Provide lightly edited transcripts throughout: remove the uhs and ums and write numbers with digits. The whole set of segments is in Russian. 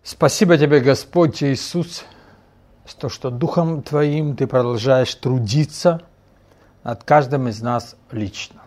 Спасибо Тебе, Господь Иисус, за то, что Духом Твоим Ты продолжаешь трудиться над каждым из нас лично.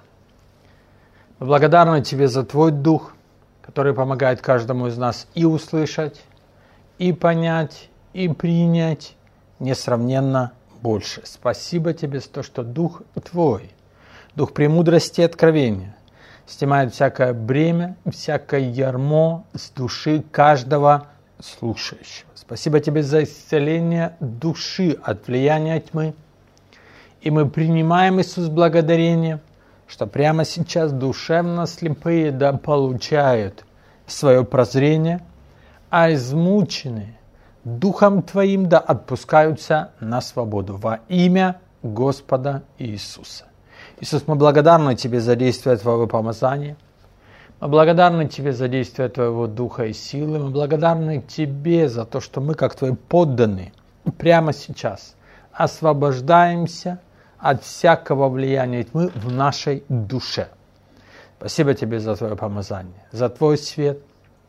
Мы благодарны Тебе за Твой Дух, который помогает каждому из нас и услышать, и понять, и принять несравненно больше. Спасибо Тебе за то, что Дух Твой, Дух премудрости и откровения, снимает всякое бремя, всякое ярмо с души каждого слушающего. Спасибо Тебе за исцеление души от влияния тьмы. И мы принимаем, Иисус, благодарение, что прямо сейчас душевно слепые да получают свое прозрение, а измученные Духом Твоим да отпускаются на свободу во имя Господа Иисуса. Иисус, мы благодарны Тебе за действие Твоего помазания. Мы благодарны Тебе за действие Твоего Духа и силы. Мы благодарны Тебе за то, что мы, как Твои подданные, прямо сейчас освобождаемся от всякого влияния тьмы в нашей душе. Спасибо Тебе за Твое помазание, за Твой свет,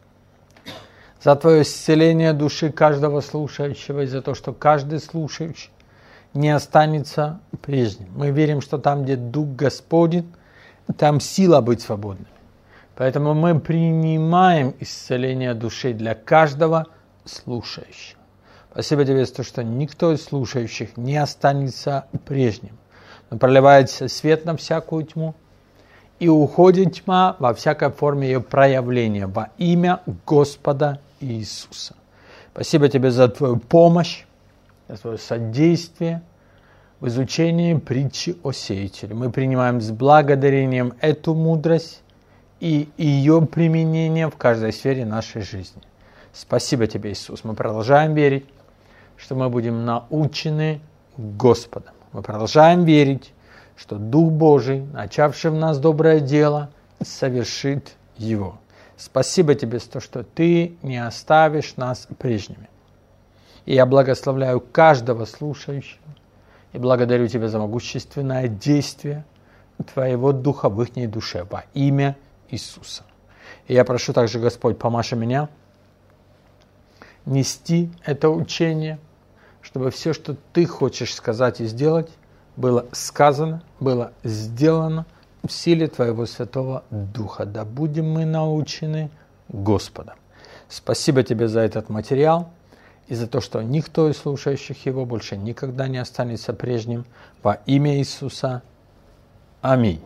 за Твое исцеление души каждого слушающего и за то, что каждый слушающий не останется прежним. Мы верим, что там, где Дух Господень, там сила быть свободным. Поэтому мы принимаем исцеление души для каждого слушающего. Спасибо Тебе за то, что никто из слушающих не останется прежним. Но проливается свет на всякую тьму, и уходит тьма во всякой форме ее проявления во имя Господа Иисуса. Спасибо Тебе за Твою помощь, за Твое содействие в изучении притчи о сеятеле. Мы принимаем с благодарением эту мудрость и ее применение в каждой сфере нашей жизни. Спасибо Тебе, Иисус. Мы продолжаем верить, что мы будем научены Господом. Мы продолжаем верить, что Дух Божий, начавший в нас доброе дело, совершит его. Спасибо Тебе за то, что Ты не оставишь нас прежними. И я благословляю каждого слушающего и благодарю Тебя за могущественное действие Твоего Духа в их душе во имя Иисуса. И я прошу также, Господь, помаши меня нести это учение, чтобы все, что Ты хочешь сказать и сделать, было сказано, было сделано в силе Твоего Святого Духа. Да будем мы научены Господом. Спасибо Тебе за этот материал и за то, что никто из слушающих его больше никогда не останется прежним. Во имя Иисуса. Аминь.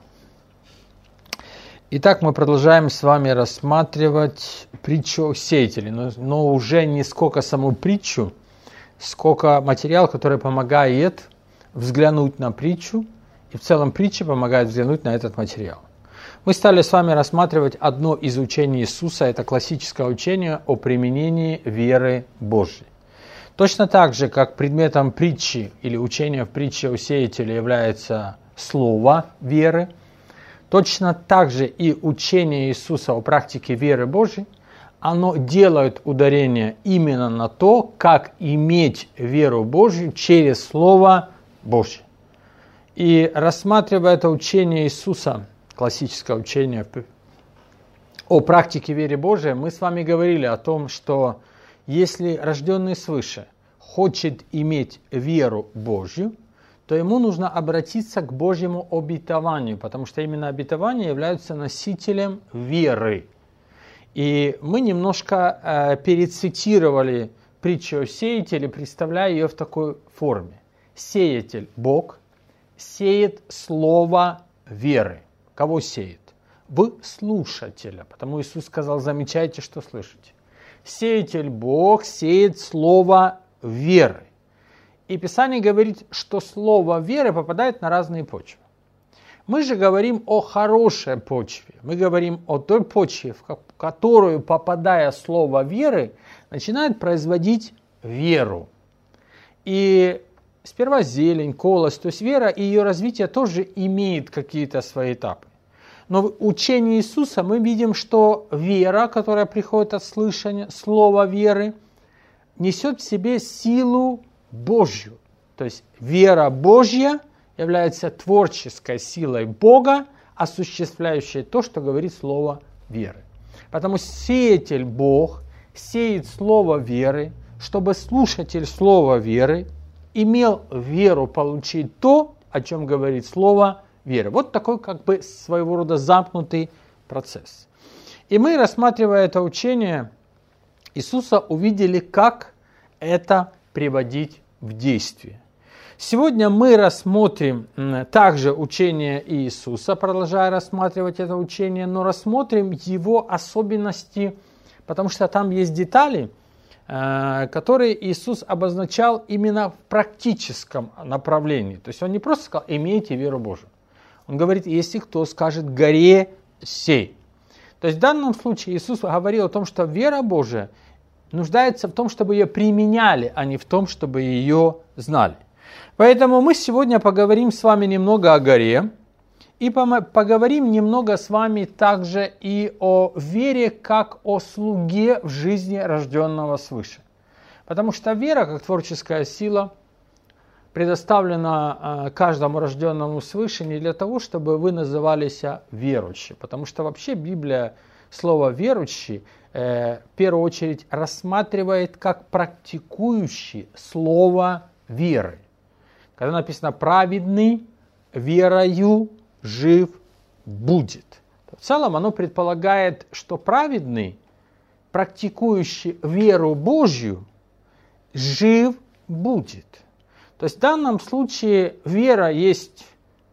Итак, мы продолжаем с вами рассматривать притчу о сеятеле, но уже не сколько саму притчу, сколько материал, который помогает взглянуть на притчу, и в целом притча помогает взглянуть на этот материал. Мы стали с вами рассматривать одно из учений Иисуса, это классическое учение о применении веры Божьей. Точно так же, как предметом притчи или учения в притче о сеятеле является слово веры, точно так же и учение Иисуса о практике веры Божьей, оно делает ударение именно на то, как иметь веру Божью через Слово Божье. И рассматривая это учение Иисуса, классическое учение о практике веры Божией, мы с вами говорили о том, что если рожденный свыше хочет иметь веру Божью, то ему нужно обратиться к Божьему обетованию, потому что именно обетование является носителем веры. И мы немножко перецитировали притчу о сеятеле, представляя ее в такой форме. Сеятель – Бог, сеет слово веры. Кого сеет? В слушателя. Потому Иисус сказал: замечайте, что слышите. Сеятель – Бог, сеет слово веры. И Писание говорит, что слово веры попадает на разные почвы. Мы же говорим о хорошей почве. Мы говорим о той почве, в которую, попадая слово веры, начинает производить веру. И сперва зелень, колос, то есть вера и ее развитие тоже имеет какие-то свои этапы. Но в учении Иисуса мы видим, что вера, которая приходит от слышания, слова веры, несет в себе силу Божью. То есть вера Божья является творческой силой Бога, осуществляющей то, что говорит слово веры. Потому сеятель Бог сеет слово веры, чтобы слушатель слова веры имел веру получить то, о чем говорит слово веры. Вот такой как бы своего рода замкнутый процесс. И мы, рассматривая это учение Иисуса, увидели, как это приводить в действие. Сегодня мы рассмотрим также учение Иисуса, продолжая рассматривать это учение, но рассмотрим его особенности, потому что там есть детали, которые Иисус обозначал именно в практическом направлении. То есть он не просто сказал «имейте веру Божию». Он говорит, если кто скажет «горе сей». То есть в данном случае Иисус говорил о том, что вера Божия нуждается в том, чтобы ее применяли, а не в том, чтобы ее знали. Поэтому мы сегодня поговорим с вами немного о горе и поговорим немного с вами также и о вере как о слуге в жизни рожденного свыше. Потому что вера, как творческая сила, предоставлена каждому рожденному свыше не для того, чтобы вы назывались верующими. Потому что вообще Библия слово «верующий» в первую очередь рассматривает как практикующий слово веры. Когда написано «праведный верою жив будет». В целом оно предполагает, что праведный, практикующий веру Божью, жив будет. То есть в данном случае вера есть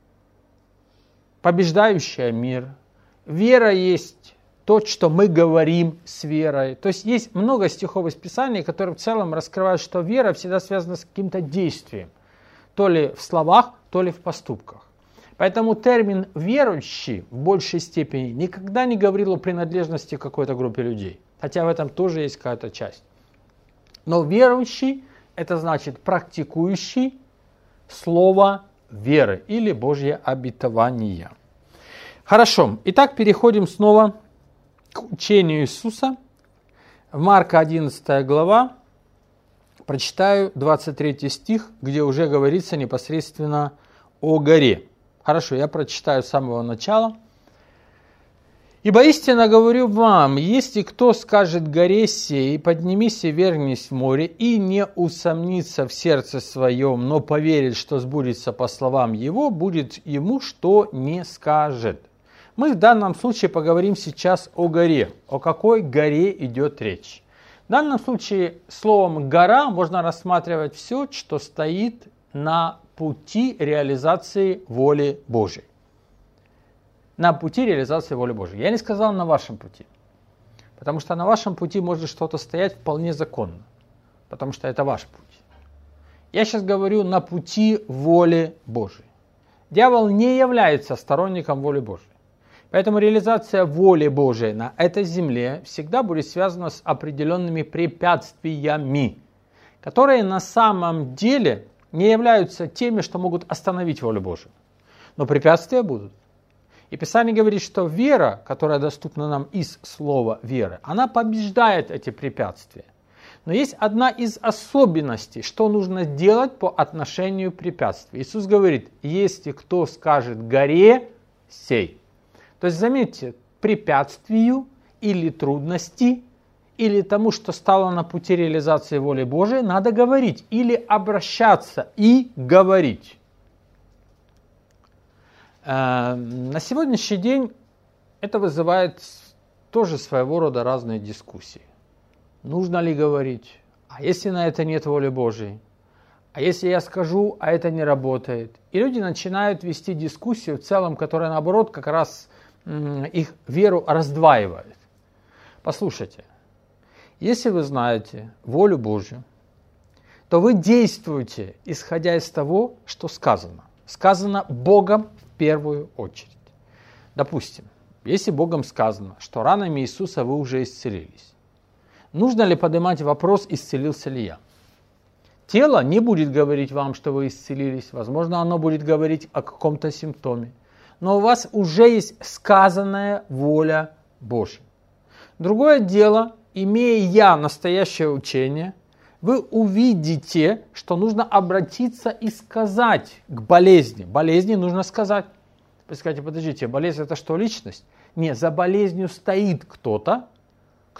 побеждающая мир, вера есть то, что мы говорим с верой. То есть есть много стихов из Писания, которые в целом раскрывают, что вера всегда связана с каким-то действием. То ли в словах, то ли в поступках. Поэтому термин «верующий» в большей степени никогда не говорил о принадлежности к какой-то группе людей. Хотя в этом тоже есть какая-то часть. Но верующий – это значит практикующий слово веры или Божье обетование. Хорошо, итак, переходим снова к учению Иисуса. В Марка 11 глава. Прочитаю 23 стих, где уже говорится непосредственно о горе. Хорошо, я прочитаю с самого начала. «Ибо истинно говорю вам, если кто скажет горе сей, поднимись и вернись в море, и не усомнится в сердце своем, но поверит, что сбудется по словам его, будет ему, что не скажет». Мы в данном случае поговорим сейчас о горе. О какой горе идет речь. В данном случае словом «гора» можно рассматривать все, что стоит на пути реализации воли Божьей. На пути реализации воли Божьей. Я не сказал на вашем пути, потому что на вашем пути может что-то стоять вполне законно, потому что это ваш путь. Я сейчас говорю на пути воли Божьей. Дьявол не является сторонником воли Божьей. Поэтому реализация воли Божией на этой земле всегда будет связана с определенными препятствиями, которые на самом деле не являются теми, что могут остановить волю Божию. Но препятствия будут. И Писание говорит, что вера, которая доступна нам из слова веры, она побеждает эти препятствия. Но есть одна из особенностей, что нужно делать по отношению к препятствию. Иисус говорит, если кто скажет горе сей. То есть, заметьте, препятствию или трудности, или тому, что стало на пути реализации воли Божией, надо говорить или обращаться и говорить. На сегодняшний день это вызывает тоже своего рода разные дискуссии. Нужно ли говорить? А если на это нет воли Божией? А если я скажу, а это не работает? И люди начинают вести дискуссию в целом, которая наоборот как раз их веру раздваивает. Послушайте, если вы знаете волю Божью, то вы действуете, исходя из того, что сказано. Сказано Богом в первую очередь. Допустим, если Богом сказано, что ранами Иисуса вы уже исцелились, нужно ли поднимать вопрос, исцелился ли я? Тело не будет говорить вам, что вы исцелились. Возможно, оно будет говорить о каком-то симптоме. Но у вас уже есть сказанная воля Божья. Другое дело, имея настоящее учение, вы увидите, что нужно обратиться и сказать к болезни. Болезни нужно сказать. Вы скажете, подождите, болезнь это что, личность? Нет, за болезнью стоит кто-то,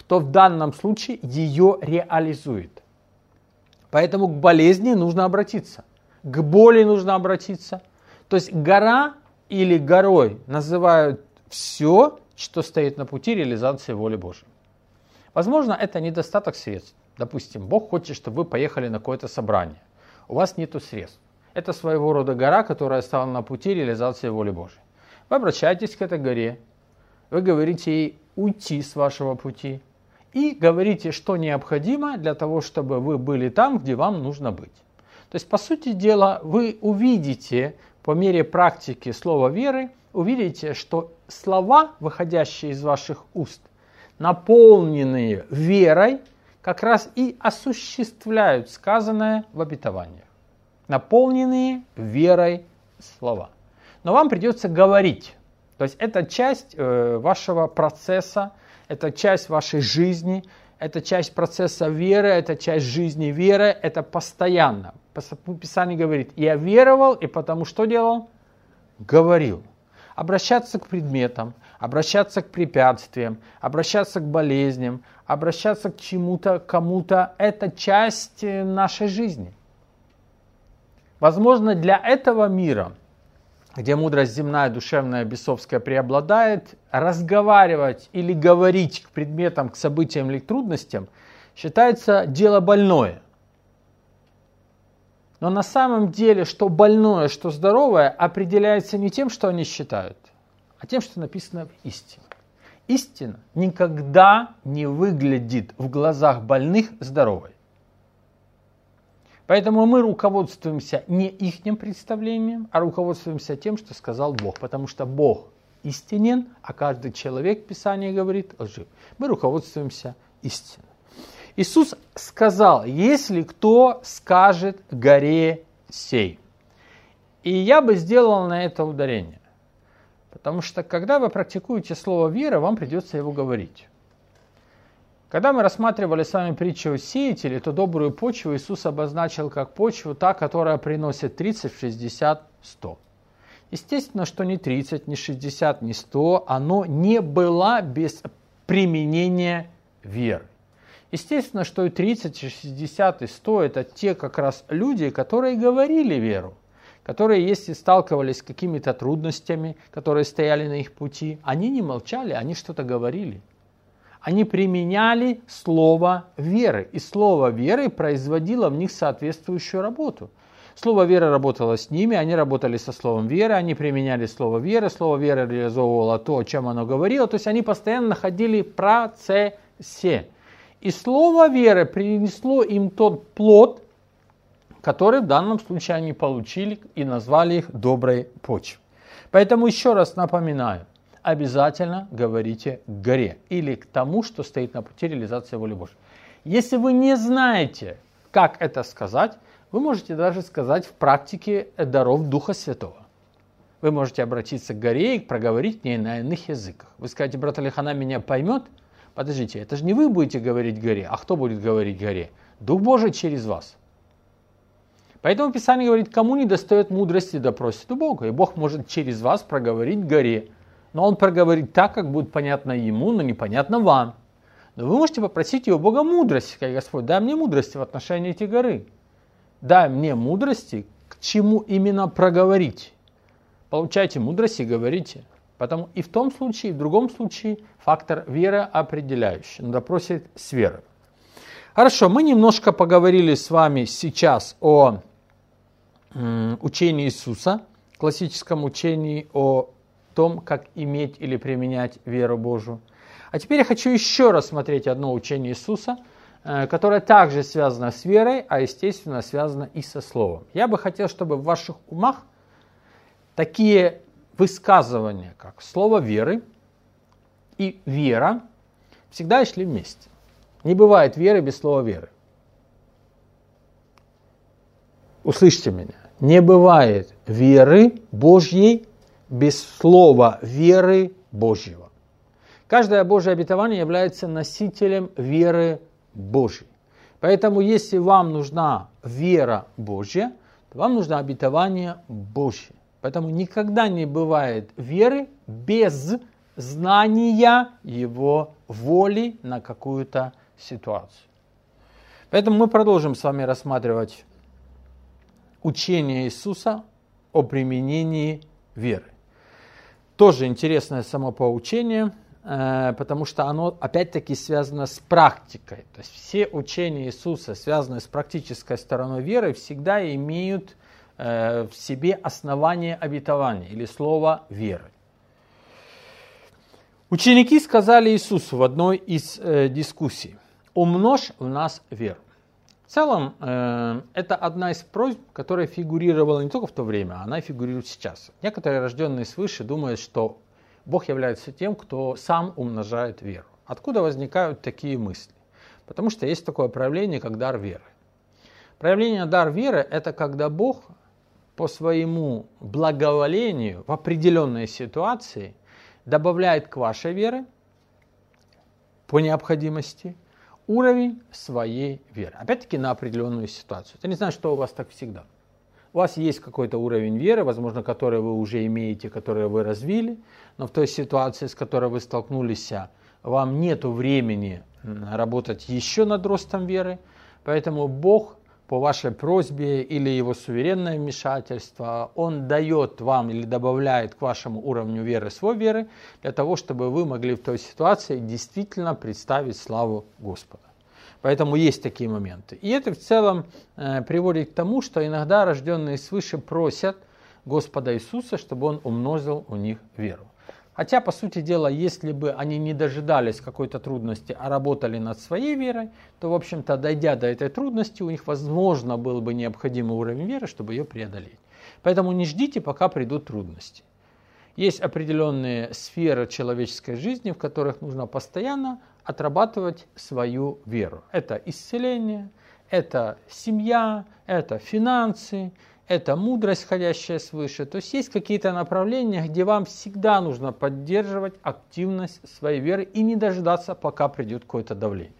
кто в данном случае ее реализует. Поэтому к болезни нужно обратиться, к боли нужно обратиться. То есть гора или горой называют все, что стоит на пути реализации воли Божьей. Возможно, это недостаток средств. Допустим, Бог хочет, чтобы вы поехали на какое-то собрание. У вас нет средств. Это своего рода гора, которая стала на пути реализации воли Божьей. Вы обращаетесь к этой горе, вы говорите ей уйти с вашего пути и говорите, что необходимо для того, чтобы вы были там, где вам нужно быть. То есть, по сути дела, вы увидите, по мере практики слова веры, увидите, что слова, выходящие из ваших уст, наполненные верой, как раз и осуществляют сказанное в обетованиях. Наполненные верой слова. Но вам придется говорить. То есть это часть вашего процесса, это часть вашей жизни, это часть процесса веры, это часть жизни веры, это постоянно. Писание говорит, я веровал, и потому что делал? Говорил. Обращаться к предметам, обращаться к препятствиям, обращаться к болезням, обращаться к чему-то, кому-то, это часть нашей жизни. Возможно, для этого мира, где мудрость земная, душевная, бесовская преобладает, разговаривать или говорить к предметам, к событиям или к трудностям считается дело больное. Но на самом деле, что больное, что здоровое, определяется не тем, что они считают, а тем, что написано в истине. Истина никогда не выглядит в глазах больных здоровой. Поэтому мы руководствуемся не ихним представлением, а руководствуемся тем, что сказал Бог. Потому что Бог истинен, а каждый человек, Писание говорит, лжив. Мы руководствуемся истиной. Иисус сказал, если кто скажет горе сей. И я бы сделал на это ударение. Потому что когда вы практикуете слово вера, вам придется его говорить. Когда мы рассматривали с вами притчу о сеятеле, то добрую почву Иисус обозначил как почву, та, которая приносит 30, 60, 100. Естественно, что ни 30, ни 60, ни 100, оно не было без применения веры. Естественно, что и 30, и 60, и 100 это те как раз люди, которые говорили веру, которые, если сталкивались с какими-то трудностями, которые стояли на их пути, они не молчали, они что-то говорили. Они применяли слово веры, и слово веры производило в них соответствующую работу. Слово веры работало с ними, они работали со словом веры, они применяли слово веры реализовывало то, о чем оно говорило, то есть они постоянно находили в процессе. И слово веры принесло им тот плод, который в данном случае они получили и назвали их доброй почвой. Поэтому еще раз напоминаю, обязательно говорите к горе или к тому, что стоит на пути реализации воли Божьей. Если вы не знаете, как это сказать, вы можете даже сказать в практике даров Духа Святого. Вы можете обратиться к горе и проговорить к ней на иных языках. Вы скажете, брат Алихана меня поймет? Подождите, это же не вы будете говорить горе, а кто будет говорить горе? Дух Божий через вас. Поэтому Писание говорит, кому не достает мудрости, да просит у Бога. И Бог может через вас проговорить горе. Но Он проговорит так, как будет понятно Ему, но непонятно вам. Но вы можете попросить у Бога мудрости, сказать, Господь, дай мне мудрости в отношении этой горы. Дай мне мудрости, к чему именно проговорить. Получайте мудрость и говорите. Потому и в том случае, и в другом случае фактор веры определяющий. Надо просить с верой. Хорошо, мы немножко поговорили с вами сейчас о учении Иисуса, классическом учении о том, как иметь или применять веру Божию. А теперь я хочу еще раз смотреть одно учение Иисуса, которое также связано с верой, а естественно связано и со словом. Я бы хотел, чтобы в ваших умах такие высказывания, как слово веры и вера, всегда шли вместе. Не бывает веры без слова веры. Услышьте меня. Не бывает веры Божьей без слова веры Божьего. Каждое Божье обетование является носителем веры Божьей. Поэтому, если вам нужна вера Божья, то вам нужно обетование Божье. Поэтому никогда не бывает веры без знания Его воли на какую-то ситуацию. Поэтому мы продолжим с вами рассматривать учение Иисуса о применении веры. Тоже интересное самопоучение, потому что оно опять-таки связано с практикой. То есть все учения Иисуса, связанные с практической стороной веры, всегда имеют в себе основание обетования или слово веры. Ученики сказали Иисусу в одной из дискуссий: «Умножь в нас веру». В целом, это одна из просьб, которая фигурировала не только в то время, она фигурирует сейчас. Некоторые, рожденные свыше, думают, что Бог является тем, кто сам умножает веру. Откуда возникают такие мысли? Потому что есть такое проявление, как дар веры. Проявление дар веры – это когда Бог по своему благоволению в определенной ситуации добавляет к вашей вере по необходимости уровень своей веры. Опять-таки на определенную ситуацию. Это не значит, что у вас так всегда. У вас есть какой-то уровень веры, возможно, который вы уже имеете, который вы развили, но в той ситуации, с которой вы столкнулись, вам нет времени работать еще над ростом веры, поэтому Бог по вашей просьбе или его суверенное вмешательство, Он дает вам или добавляет к вашему уровню веры свой веры, для того, чтобы вы могли в той ситуации действительно представить славу Господа. Поэтому есть такие моменты. И это в целом приводит к тому, что иногда рожденные свыше просят Господа Иисуса, чтобы Он умножил у них веру. Хотя, по сути дела, если бы они не дожидались какой-то трудности, а работали над своей верой, то, в общем-то, дойдя до этой трудности, у них, возможно, был бы необходимый уровень веры, чтобы ее преодолеть. Поэтому не ждите, пока придут трудности. Есть определенные сферы человеческой жизни, в которых нужно постоянно отрабатывать свою веру. Это исцеление, это семья, это финансы, это мудрость, ходящая свыше. То есть есть какие-то направления, где вам всегда нужно поддерживать активность своей веры и не дожидаться, пока придет какое-то давление.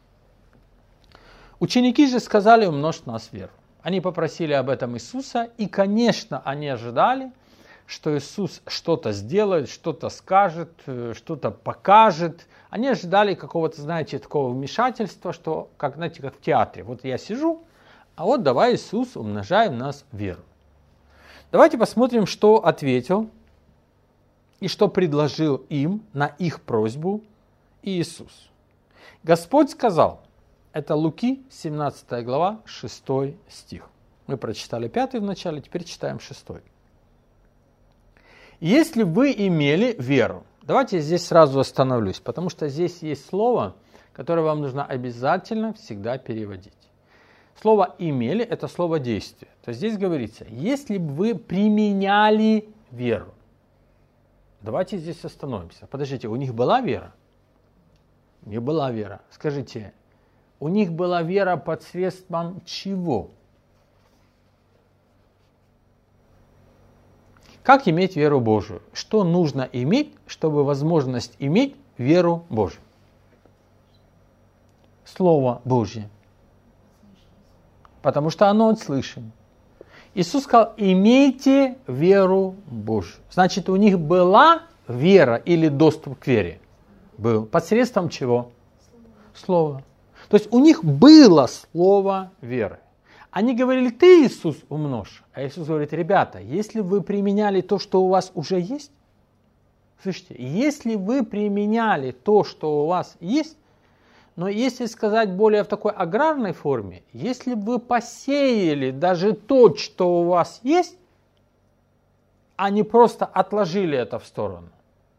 Ученики же сказали: умножь в нас веру. Они попросили об этом Иисуса, и, конечно, они ожидали, что Иисус что-то сделает, что-то скажет, что-то покажет. Они ожидали какого-то, знаете, такого вмешательства, что, как, знаете, как в театре. Вот я сижу, а вот давай, Иисус, умножай в нас веру. Давайте посмотрим, что ответил и что предложил им на их просьбу Иисус. Господь сказал, это Луки, 17 глава, 6 стих. Мы прочитали 5 в начале, теперь читаем 6. Если вы имели веру, давайте здесь сразу остановлюсь, потому что здесь есть слово, которое вам нужно обязательно всегда переводить. Слово «имели» – это слово «действие». То есть здесь говорится, если бы вы применяли веру. Давайте здесь остановимся. Подождите, у них была вера? У них была вера. Скажите, у них была вера посредством чего? Как иметь веру Божию? Что нужно иметь, чтобы возможность иметь веру Божию? Слово Божье. Потому что оно слышим. Иисус сказал, имейте веру Божию. Значит, у них была вера или доступ к вере? Был. Посредством чего? Слова. То есть у них было слово веры. Они говорили, ты, Иисус, умножь. А Иисус говорит, ребята, если вы применяли то, что у вас уже есть, слышите, если вы применяли то, что у вас есть, но если сказать более в такой аграрной форме, если бы вы посеяли даже то, что у вас есть, а не просто отложили это в сторону.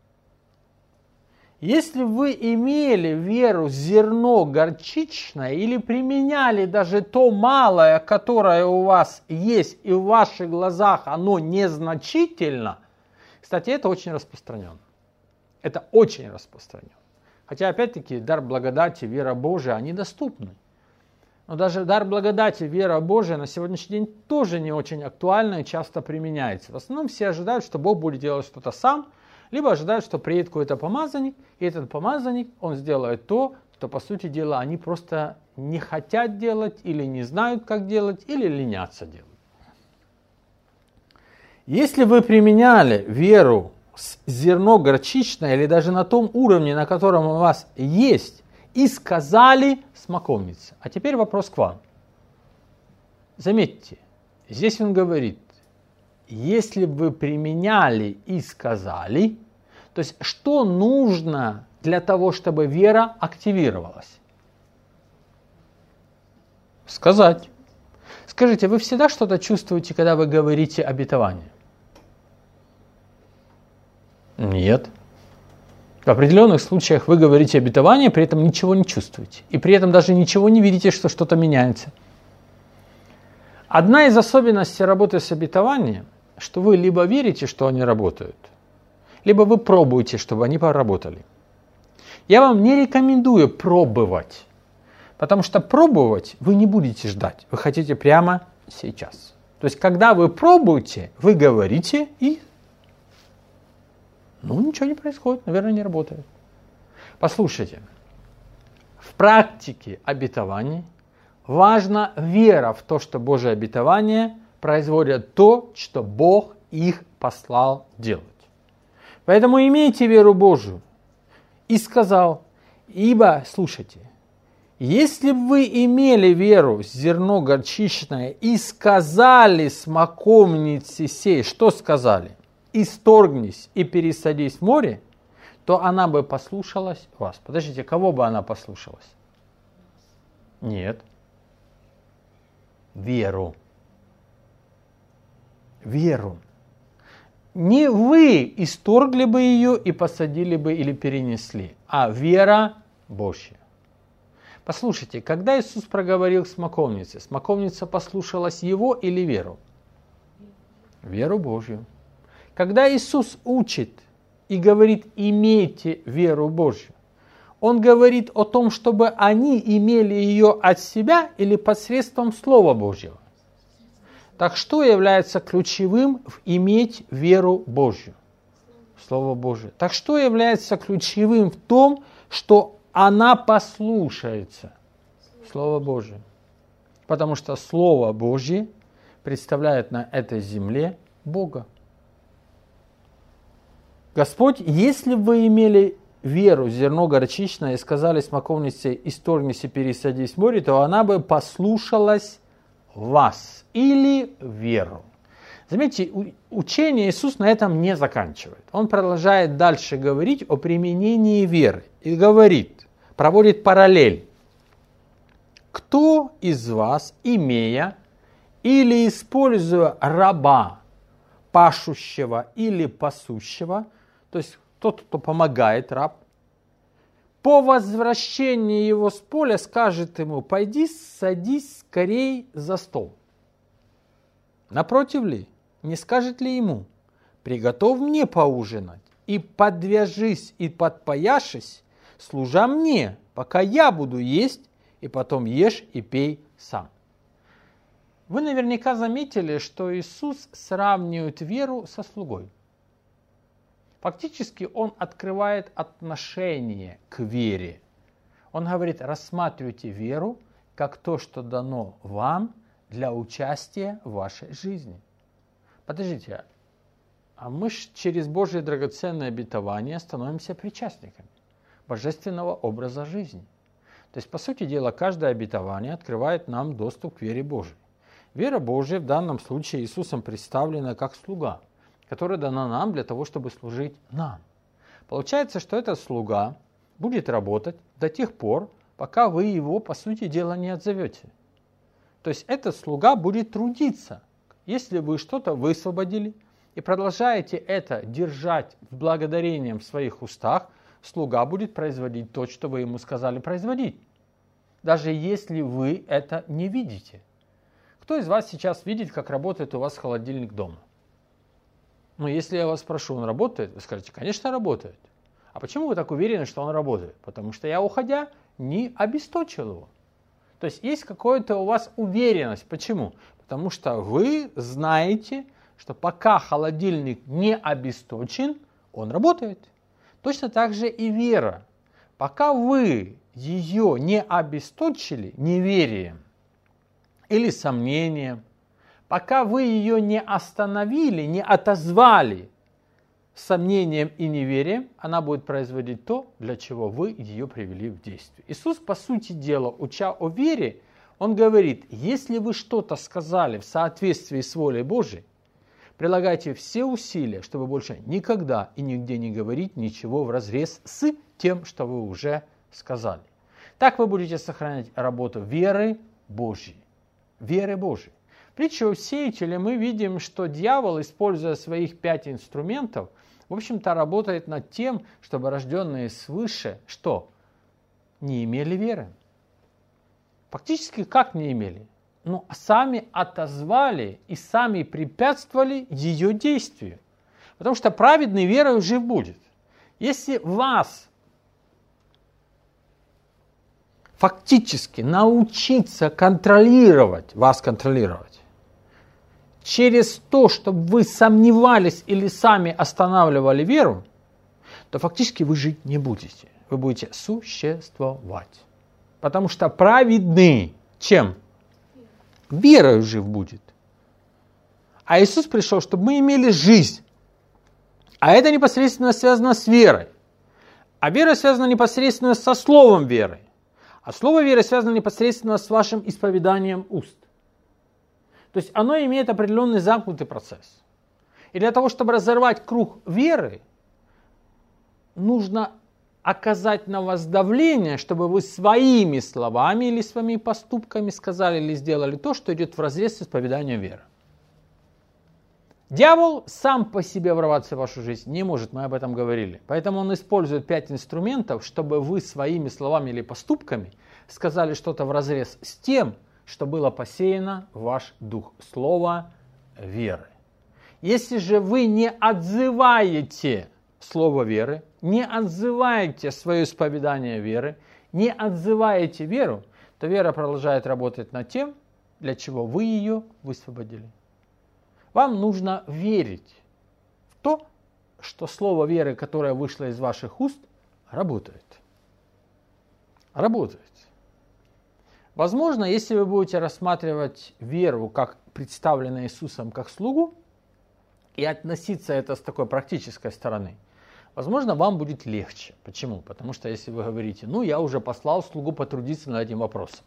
Если вы имели веру зерно горчичное или применяли даже то малое, которое у вас есть, и в ваших глазах оно незначительно, кстати, это очень распространено. Это очень распространено. Хотя, опять-таки, дар благодати, вера Божия, они доступны. Но даже дар благодати, вера Божия на сегодняшний день тоже не очень актуальна и часто применяется. В основном все ожидают, что Бог будет делать что-то сам, либо ожидают, что приедет какой-то помазанник, и этот помазанник, он сделает то, что, по сути дела, они просто не хотят делать, или не знают, как делать, или ленятся делать. Если вы применяли веру зерно горчичное или даже на том уровне, на котором у вас есть, и сказали смоковнице. А теперь вопрос к вам. Заметьте, здесь он говорит, если бы вы применяли и сказали, то есть что нужно для того, чтобы вера активировалась? Сказать. Скажите, вы всегда что-то чувствуете, когда вы говорите обетование? Нет. В определенных случаях вы говорите обетование, при этом ничего не чувствуете. И при этом даже ничего не видите, что что-то меняется. Одна из особенностей работы с обетованием, что вы либо верите, что они работают, либо вы пробуете, чтобы они поработали. Я вам не рекомендую пробовать, потому что пробовать вы не будете ждать, вы хотите прямо сейчас. То есть, когда вы пробуете, вы говорите и ничего не происходит, наверное, не работает. Послушайте, в практике обетований важна вера в то, что Божие обетование производят то, что Бог их послал делать. Поэтому имейте веру Божию. И сказал, ибо, слушайте, если бы вы имели веру, зерно горчичное, и сказали смоковнице сей, что сказали? Исторгнись и пересадись в море, то она бы послушалась вас. Подождите, кого бы она послушалась? Нет. Веру. Веру. Не вы исторгли бы ее и посадили бы или перенесли, а вера Божья. Послушайте, когда Иисус проговорил к смоковнице, смоковница послушалась Его или веру? Веру Божью. Когда Иисус учит и говорит, имейте веру Божью, Он говорит о том, чтобы они имели ее от себя или посредством Слова Божьего. Так что является ключевым в иметь веру Божью? Слово Божие. Так что является ключевым в том, что она послушается? Слово Божие. Потому что Слово Божье представляет на этой земле Бога. Господь, если бы вы имели веру, зерно горчичное, и сказали смоковнице, исторгнись и пересадись в море, то она бы послушалась вас или веру. Заметьте, учение Иисус на этом не заканчивает. Он продолжает дальше говорить о применении веры. И говорит, проводит параллель. Кто из вас, имея или используя раба, пашущего или пасущего, то есть тот, кто помогает, раб, по возвращении его с поля скажет ему, пойди садись скорей за стол. Напротив ли, не скажет ли ему, приготовь мне поужинать, и подвяжись и подпояшись, служа мне, пока я буду есть, и потом ешь и пей сам. Вы наверняка заметили, что Иисус сравнивает веру со слугой. Фактически он открывает отношение к вере. Он говорит, рассматривайте веру как то, что дано вам для участия в вашей жизни. Подождите, а мы через Божие драгоценное обетование становимся причастниками божественного образа жизни. То есть, по сути дела, каждое обетование открывает нам доступ к вере Божией. Вера Божия в данном случае Иисусом представлена как слуга, которая дана нам для того, чтобы служить нам. Получается, что этот слуга будет работать до тех пор, пока вы его, по сути дела, не отзовете. То есть этот слуга будет трудиться. Если вы что-то высвободили и продолжаете это держать благодарением в своих устах, слуга будет производить то, что вы ему сказали производить. Даже если вы это не видите. Кто из вас сейчас видит, как работает у вас холодильник дома? Но если я вас спрошу, он работает? Вы скажете, конечно, работает. А почему вы так уверены, что он работает? Потому что я, уходя, не обесточил его. То есть есть какая-то у вас уверенность. Почему? Потому что вы знаете, что пока холодильник не обесточен, он работает. Точно так же и вера. Пока вы ее не обесточили неверием или сомнением, пока вы ее не остановили, не отозвали сомнением и неверием, она будет производить то, для чего вы ее привели в действие. Иисус, по сути дела, уча о вере, Он говорит, если вы что-то сказали в соответствии с волей Божией, прилагайте все усилия, чтобы больше никогда и нигде не говорить ничего вразрез с тем, что вы уже сказали. Так вы будете сохранять работу веры Божьей. Веры Божьей. В притче о сеятеле мы видим, что дьявол, используя своих 5 инструментов, в общем-то работает над тем, чтобы рожденные свыше, что? Не имели веры. Фактически как не имели? Ну, сами отозвали и сами препятствовали ее действию. Потому что праведный верой жив будет. Если вас фактически научиться контролировать, через то, чтобы вы сомневались или сами останавливали веру, то фактически вы жить не будете. Вы будете существовать. Потому что праведный чем? Верою жив будет. А Иисус пришел, чтобы мы имели жизнь. А это непосредственно связано с верой. А вера связана непосредственно со словом веры. А слово веры связано непосредственно с вашим исповеданием уст. То есть оно имеет определенный замкнутый процесс. И для того, чтобы разорвать круг веры, нужно оказать на вас давление, чтобы вы своими словами или своими поступками сказали или сделали то, что идет вразрез с исповеданием веры. Дьявол сам по себе ворваться в вашу жизнь не может, мы об этом говорили. Поэтому он использует 5 инструментов, чтобы вы своими словами или поступками сказали что-то вразрез с тем, что было посеяно в ваш дух, слово веры. Если же вы не отзываете слово веры, не отзываете свое исповедание веры, не отзываете веру, то вера продолжает работать над тем, для чего вы ее высвободили. Вам нужно верить в то, что слово веры, которое вышло из ваших уст, работает. Работает. Возможно, если вы будете рассматривать веру, как представленную Иисусом, как слугу, и относиться это с такой практической стороны, возможно, вам будет легче. Почему? Потому что если вы говорите, ну, я уже послал слугу потрудиться над этим вопросом.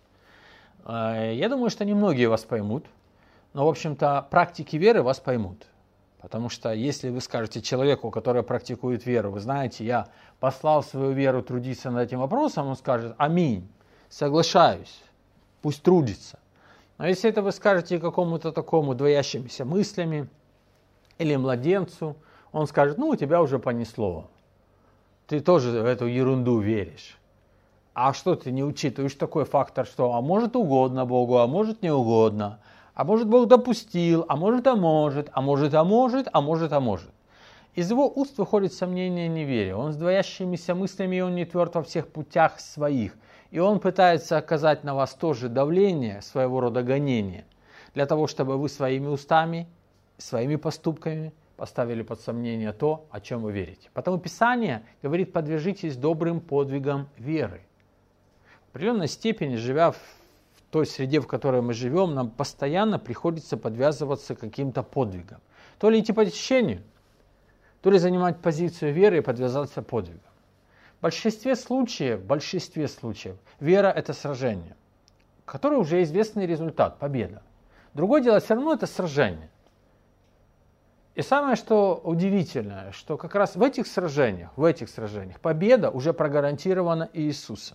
Я думаю, что немногие вас поймут, но, в общем-то, практики веры вас поймут. Потому что если вы скажете человеку, который практикует веру, вы знаете, я послал свою веру трудиться над этим вопросом, он скажет, аминь, соглашаюсь, пусть трудится. Но если это вы скажете какому-то такому двоящимися мыслями или младенцу, он скажет, ну, у тебя уже понесло. Ты тоже в эту ерунду веришь. А что ты не учитываешь такой фактор, что а может угодно Богу, а может не угодно, а может Бог допустил, а может, а может, а может, а может, а может, а может. Из его уст выходит сомнение и неверие. Он с двоящимися мыслями, и он не тверд во всех путях своих. И он пытается оказать на вас тоже давление, своего рода гонение, для того, чтобы вы своими устами, своими поступками поставили под сомнение то, о чем вы верите. Потому Писание говорит, подвяжитесь добрым подвигам веры. В определенной степени, живя в той среде, в которой мы живем, нам постоянно приходится подвязываться к каким-то подвигам. То ли идти по течению, то ли занимать позицию веры и подвязаться подвигам. В большинстве случаев, вера – это сражение, которое уже известный результат, победа. Другое дело, все равно это сражение. И самое, что удивительное, что как раз в этих сражениях победа уже прогарантирована Иисусом.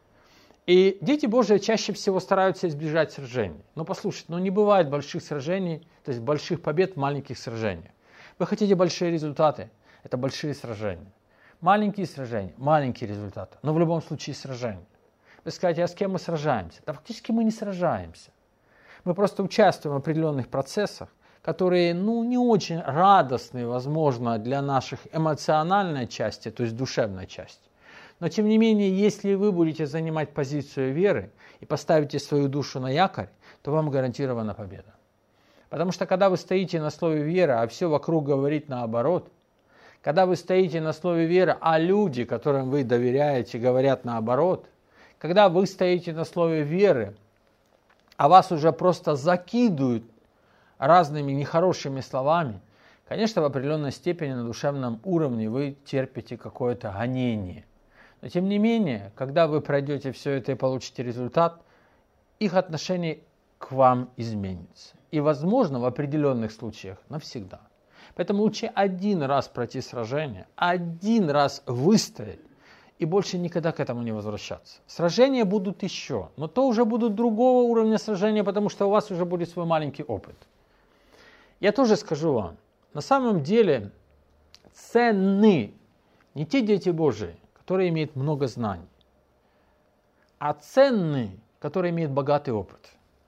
И дети Божии чаще всего стараются избежать сражений. Но послушайте, не бывает больших сражений, то есть больших побед в маленьких сражениях. Вы хотите большие результаты, это большие сражения. Маленькие сражения, маленькие результаты, но в любом случае сражения. Вы скажете, а с кем мы сражаемся? Да фактически мы не сражаемся. Мы просто участвуем в определенных процессах, которые не очень радостны, возможно, для наших эмоциональной части, то есть душевной части. Но тем не менее, если вы будете занимать позицию веры и поставите свою душу на якорь, то вам гарантирована победа. Потому что когда вы стоите на слове веры, а все вокруг говорит наоборот, когда вы стоите на слове веры, а люди, которым вы доверяете, говорят наоборот, когда вы стоите на слове веры, а вас уже просто закидывают разными нехорошими словами, Конечно, в определенной степени на душевном уровне вы терпите какое-то гонение. Но тем не менее, когда вы пройдете все это и получите результат, их отношение к вам изменится. И, возможно, в определенных случаях навсегда. Поэтому лучше один раз пройти сражение, один раз выстоять и больше никогда к этому не возвращаться. Сражения будут еще, но то уже будут другого уровня сражения, потому что у вас уже будет свой маленький опыт. Я тоже скажу вам, на самом деле ценны не те дети Божии, которые имеют много знаний, а ценны, которые имеют богатый опыт.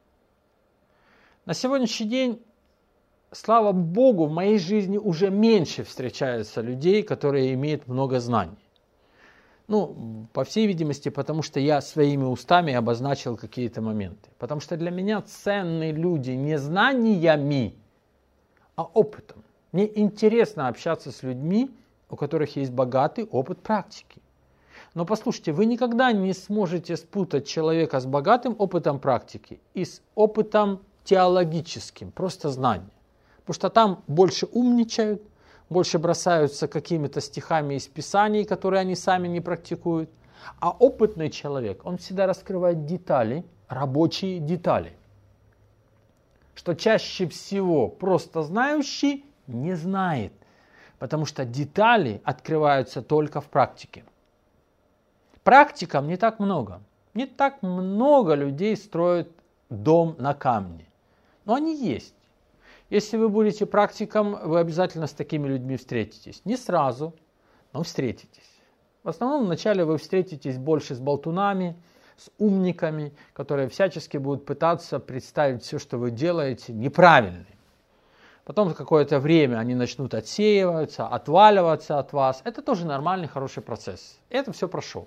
На сегодняшний день, слава Богу, в моей жизни уже меньше встречается людей, которые имеют много знаний. Ну, по всей видимости, потому что я своими устами обозначил какие-то моменты. Потому что для меня ценны люди не знаниями, а опытом. Мне интересно общаться с людьми, у которых есть богатый опыт практики. Но послушайте, вы никогда не сможете спутать человека с богатым опытом практики и с опытом теологическим, просто знанием. Потому что там больше умничают, больше бросаются какими-то стихами из Писаний, которые они сами не практикуют. А опытный человек, он всегда раскрывает детали, рабочие детали. Что чаще всего просто знающий не знает, потому что детали открываются только в практике. Практикам не так много. Не так много людей строят дом на камне. Но они есть. Если вы будете практиком, вы обязательно с такими людьми встретитесь. Не сразу, но встретитесь. В основном вначале вы встретитесь больше с болтунами, с умниками, которые всячески будут пытаться представить все, что вы делаете, неправильным. Потом какое-то время они начнут отсеиваться, отваливаться от вас. Это тоже нормальный, хороший процесс. Это все прошел.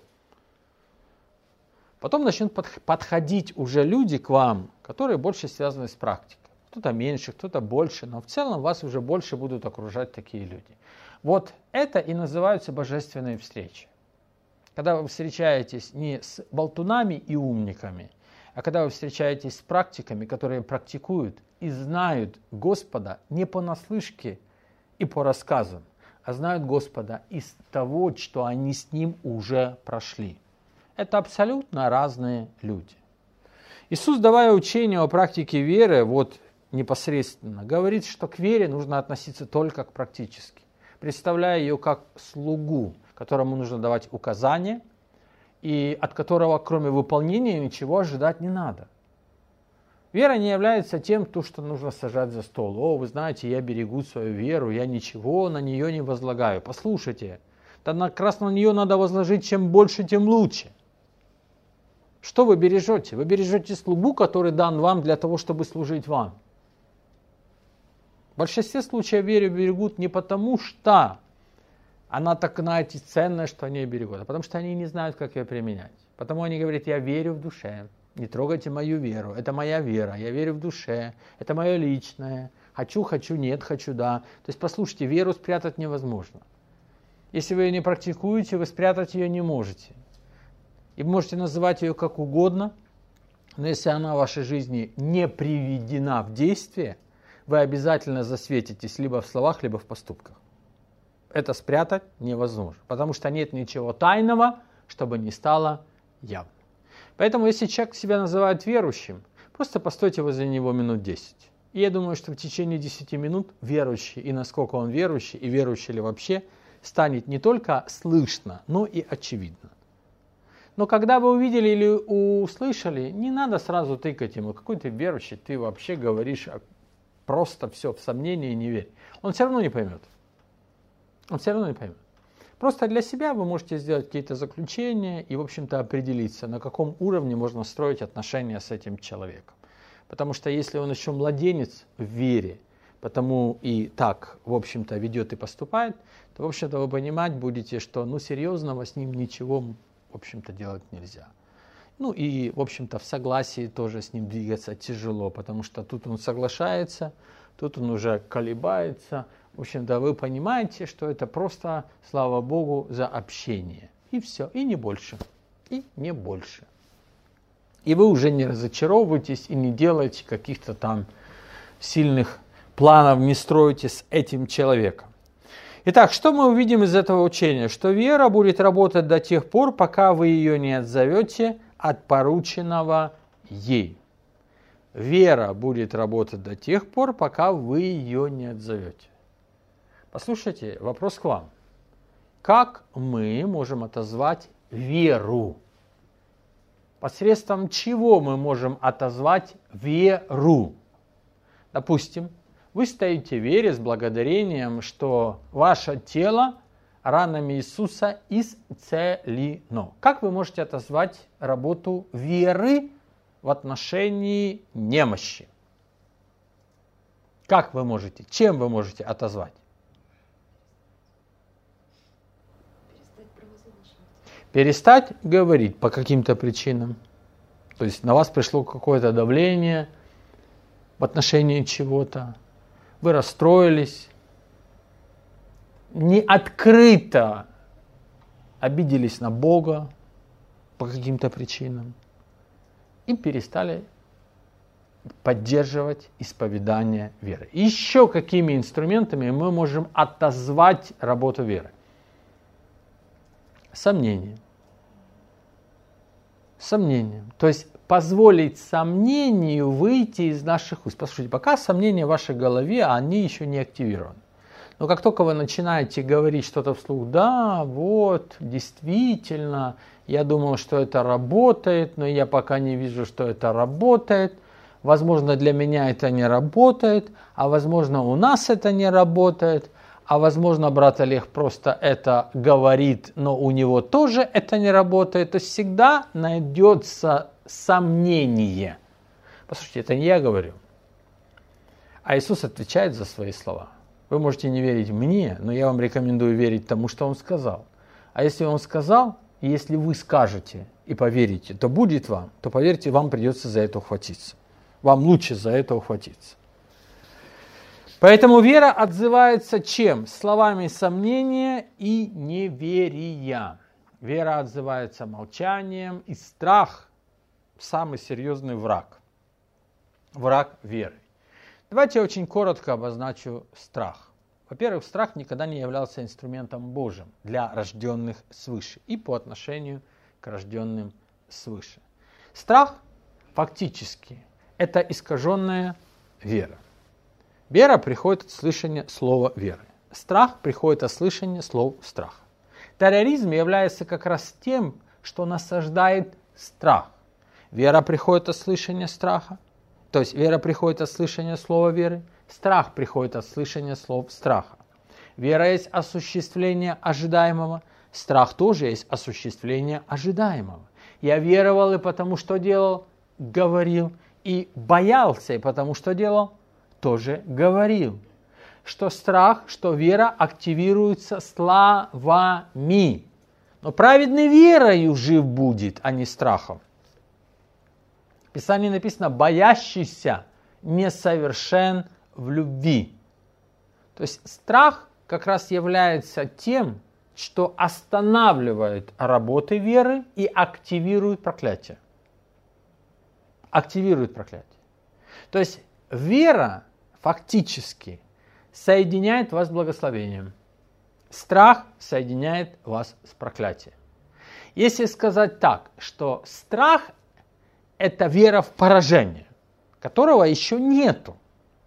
Потом начнут подходить уже люди к вам, которые больше связаны с практикой. Кто-то меньше, кто-то больше, но в целом вас уже больше будут окружать такие люди. Вот это и называются божественные встречи. Когда вы встречаетесь не с болтунами и умниками, а когда вы встречаетесь с практиками, которые практикуют и знают Господа не понаслышке и по рассказам, а знают Господа из того, что они с Ним уже прошли. Это абсолютно разные люди. Иисус, давая учение о практике веры, вот непосредственно, говорит, что к вере нужно относиться только к практически, представляя ее как слугу, которому нужно давать указания, и от которого, кроме выполнения, ничего ожидать не надо. Вера не является тем, что нужно сажать за стол. О, вы знаете, я берегу свою веру, я ничего на нее не возлагаю. Послушайте, тогда как раз на нее надо возложить, чем больше, тем лучше. Что вы бережете? Вы бережете слугу, который дан вам для того, чтобы служить вам. В большинстве случаев веру берегут не потому, что она так, знаете, ценная, что они ее берегут, а потому что они не знают, как ее применять. Потому они говорят, я верю в душе, не трогайте мою веру, это моя вера, я верю в душе, это мое личное, хочу, нет, хочу, да. То есть, послушайте, веру спрятать невозможно. Если вы ее не практикуете, вы спрятать ее не можете. И вы можете называть ее как угодно, но если она в вашей жизни не приведена в действие, вы обязательно засветитесь либо в словах, либо в поступках. Это спрятать невозможно, потому что нет ничего тайного, чтобы не стало явным. Поэтому, если человек себя называет верующим, просто постойте возле него минут 10. И я думаю, что в течение 10 минут верующий, и насколько он верующий, и верующий ли вообще, станет не только слышно, но и очевидно. Но когда вы увидели или услышали, не надо сразу тыкать ему, какой ты верующий, ты вообще говоришь просто все в сомнении и не верь. Он все равно не поймет. Он все равно не поймет. Просто для себя вы можете сделать какие-то заключения и, в общем-то, определиться, на каком уровне можно строить отношения с этим человеком. Потому что если он еще младенец в вере, потому и так, в общем-то, ведет и поступает, то, в общем-то, вы понимать будете, что, серьезного с ним ничего, в общем-то, делать нельзя. И, в общем-то, в согласии тоже с ним двигаться тяжело, потому что тут он соглашается, тут он уже колебается. В общем-то, вы понимаете, что это просто, слава Богу, за общение. И все, и не больше, и не больше. И вы уже не разочаровываетесь и не делаете каких-то там сильных планов не строите с этим человеком. Итак, что мы увидим из этого учения? Что вера будет работать до тех пор, пока вы ее не отзовете от порученного ей. Вера будет работать до тех пор, пока вы ее не отзовете. Послушайте, вопрос к вам. Как мы можем отозвать веру? Посредством чего мы можем отозвать веру? Допустим, вы стоите в вере с благодарением, что ваше тело ранами Иисуса исцелено. Как вы можете отозвать работу веры в отношении немощи? Как вы можете? Чем вы можете отозвать? Перестать говорить по каким-то причинам. То есть на вас пришло какое-то давление в отношении чего-то. Вы расстроились, не открыто обиделись на Бога по каким-то причинам и перестали поддерживать исповедание веры. Еще какими инструментами мы можем отозвать работу веры? Сомнение. Сомнение. То есть позволить сомнению выйти из наших уст. Послушайте, пока сомнения в вашей голове, они еще не активированы. Но как только вы начинаете говорить что-то вслух, да, вот, действительно, я думал, что это работает, но я пока не вижу, что это работает. Возможно, для меня это не работает, а возможно, у нас это не работает, а возможно, брат Олег просто это говорит, но у него тоже это не работает. То есть всегда найдется сомнение. Послушайте, это не я говорю, а Иисус отвечает за свои слова. Вы можете не верить мне, но я вам рекомендую верить тому, что Он сказал. А если Он сказал, и если вы скажете и поверите, то будет вам, то поверьте, вам придется за это ухватиться. Вам лучше за это ухватиться. Поэтому вера отзывается чем? Словами сомнения и неверия. Вера отзывается молчанием, и страх – самый серьезный враг. Враг веры. Давайте я очень коротко обозначу страх. Во-первых, страх никогда не являлся инструментом Божьим для рожденных свыше и по отношению к рожденным свыше. Страх фактически – это искаженная вера. Вера приходит от слышания слова веры. Страх приходит от слышания слов страха. Терроризм является как раз тем, что насаждает страх. Вера приходит от слышания страха. То есть вера приходит от слышания слова веры. Страх приходит от слышания слов страха. Вера есть осуществление ожидаемого. Страх тоже есть осуществление ожидаемого. Я веровал и потому что делал, говорил. И боялся и потому что делал, тоже говорил, что страх, что вера активируется словами. Но праведный верою жив будет, а не страхом. В Писании написано, боящийся несовершен в любви. То есть страх как раз является тем, что останавливает работы веры и активирует проклятие. Активирует проклятие. То есть вера фактически соединяет вас с благословением. Страх соединяет вас с проклятием. Если сказать так, что страх – это вера в поражение, которого еще нету,